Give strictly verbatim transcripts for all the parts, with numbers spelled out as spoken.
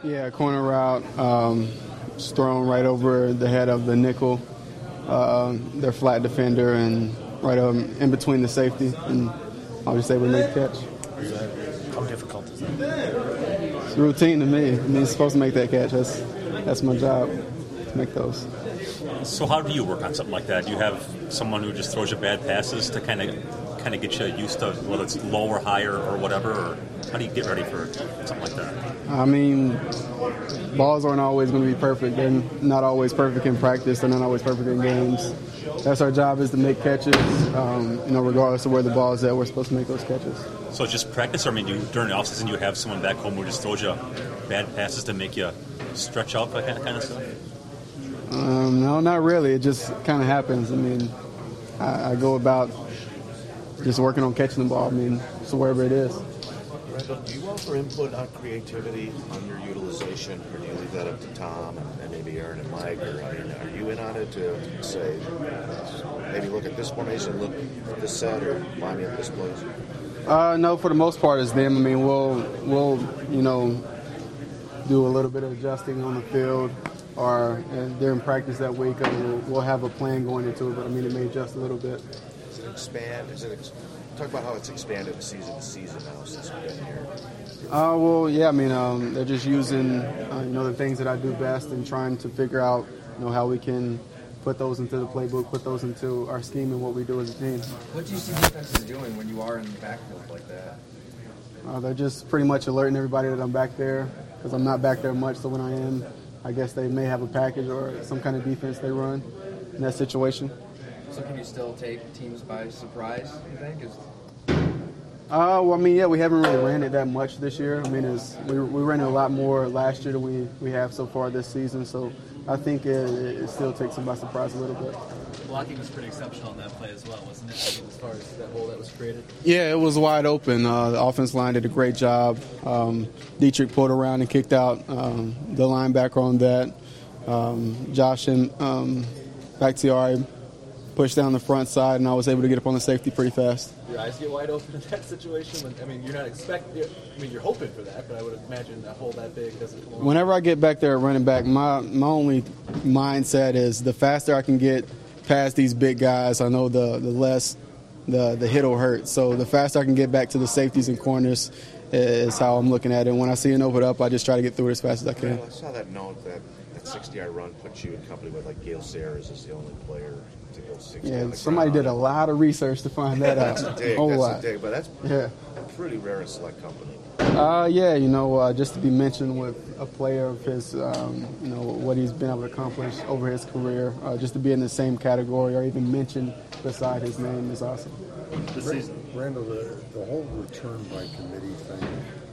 Yeah, corner route, um, just thrown right over the head of the nickel, uh, their flat defender, and right um, in between the safety, and I was just able to make the catch. Is that, how difficult is that? It's routine to me. I mean, I'm supposed to make that catch. That's that's my job, to make those. So how do you work on something like that? Do you have someone who just throws you bad passes to kind of kind of get you used to whether it's low or higher or whatever? Or how do you get ready for something like that? I mean, balls aren't always going to be perfect. They're not always perfect in practice. They're not always perfect in games. That's our job, is to make catches. Um, you know, regardless of where the ball is at, we're supposed to make those catches. So it's just practice, or I mean, you, during the offseason, you have someone back home who just throws you bad passes to make you stretch out, that kind of, kind of stuff? Um, no, not really. It just kind of happens. I mean, I, I go about just working on catching the ball. I mean, so wherever it is. Randall, do you offer input on creativity on your utilization, or do you leave that up to Tom and, and maybe Aaron and Mike? Or I mean, are you in on it to say, maybe look at this formation, look at this set, or line me up this place? Uh, no, for the most part, it's them. I mean, we'll we'll you know do a little bit of adjusting on the field, or uh, during practice that week, and we'll, we'll have a plan going into it. But I mean, it may adjust a little bit. Does it expand? Is it ex- talk about how it's expanded season to season now since we've been here? Uh, well, yeah. I mean, um, they're just using uh, you know the things that I do best and trying to figure out you know how we can put those into the playbook, put those into our scheme and what we do as a team. What do you see defenses doing when you are in the backfield like that? Uh, they're just pretty much alerting everybody that I'm back there, because I'm not back there much. So when I am, I guess they may have a package or some kind of defense they run in that situation. So can you still take teams by surprise, you think? Is... Uh, well, I mean, yeah, we haven't really ran it that much this year. I mean, it's, we, we ran it a lot more last year than we, we have so far this season. So I think it, it still takes them by surprise a little bit. Blocking was pretty exceptional on that play as well, wasn't it? I mean, as far as that hole that was created. Yeah, it was wide open. Uh, the offense line did a great job. Um, Dietrich pulled around and kicked out um, the linebacker on that. Um, Josh and um, Bakhtiari pushed down the front side, and I was able to get up on the safety pretty fast. Your eyes get wide open in that situation. When, I mean, you're not expecting. I mean, you're hoping for that, but I would imagine that hole that big doesn't come along. Whenever I get back there running back, my my only mindset is the faster I can get past these big guys, I know the the less the the hit will hurt. So the faster I can get back to the safeties and corners is how I'm looking at it. And when I see an open up, I just try to get through it as fast as I can. Well, I saw that note that that sixty-yard run puts you in company with like Gale Sayers is the only player to go sixty. Yeah, somebody did a lot of research to find that out. That's a dig. A whole That's lot. a dig, but that's Yeah. pretty rare in select company. Uh, yeah, you know, uh, just to be mentioned with a player of his, um, you know, what he's been able to accomplish over his career, uh, just to be in the same category or even mentioned beside his name is awesome. This season, Randall, the, the whole return by committee thing,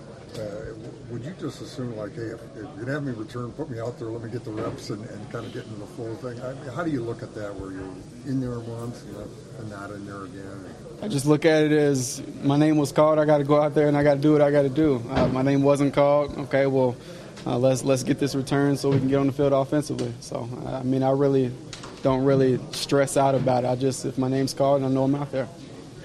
uh, would you just assume, like, hey, if, if you'd have me return, put me out there, let me get the reps and, and kind of get into the flow thing? I mean, how do you look at that, where you're in there once and, and not in there again? I just look at it as my name was called. I got to go out there and I got to do what I got to do. Uh, my name wasn't called. Okay, well, uh, let's let's get this return so we can get on the field offensively. So, I mean, I really don't really stress out about it. I just, if my name's called, I know I'm out there.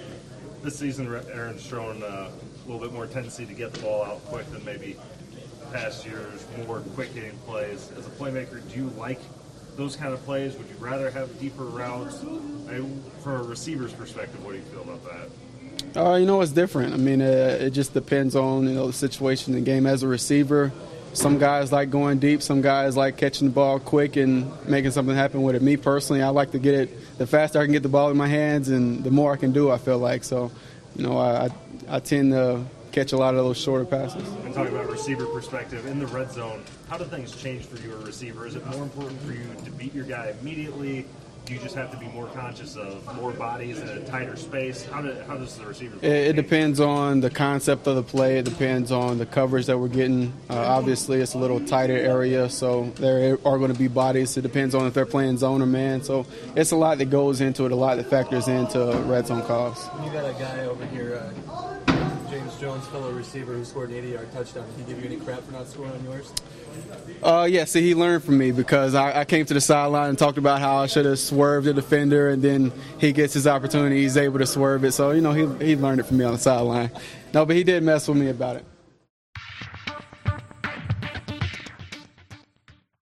This season, Aaron's shown uh, a little bit more tendency to get the ball out quick than maybe past years, more quick hitting plays. As a playmaker, do you like those kind of plays? Would you rather have deeper routes? I mean, from a receiver's perspective, what do you feel about that? Uh, you know, it's different. I mean, uh, it just depends on, you know, the situation in the game. As a receiver, some guys like going deep. Some guys like catching the ball quick and making something happen with it. Me, personally, I like to get it. The faster I can get the ball in my hands and the more I can do, I feel like. So, you know, I, I tend to catch a lot of those shorter passes. And talking about receiver perspective, in the red zone, how do things change for you, a receiver? Is it more important for you to beat your guy immediately? Do you just have to be more conscious of more bodies in a tighter space? How, do, how does the receiver It, it depends on the concept of the play. It depends on the coverage that we're getting. Uh, obviously, it's a little tighter area, so there are going to be bodies. It depends on if they're playing zone or man. So it's a lot that goes into it, a lot that factors into red zone calls. You got a guy over here, uh, James Jones, fellow receiver, who scored an eighty-yard touchdown. Did he give you any crap for not scoring on yours? Uh, yeah, see, he learned from me because I, I came to the sideline and talked about how I should have swerved the defender, and then he gets his opportunity, he's able to swerve it. So, you know, he he learned it from me on the sideline. No, but he did mess with me about it.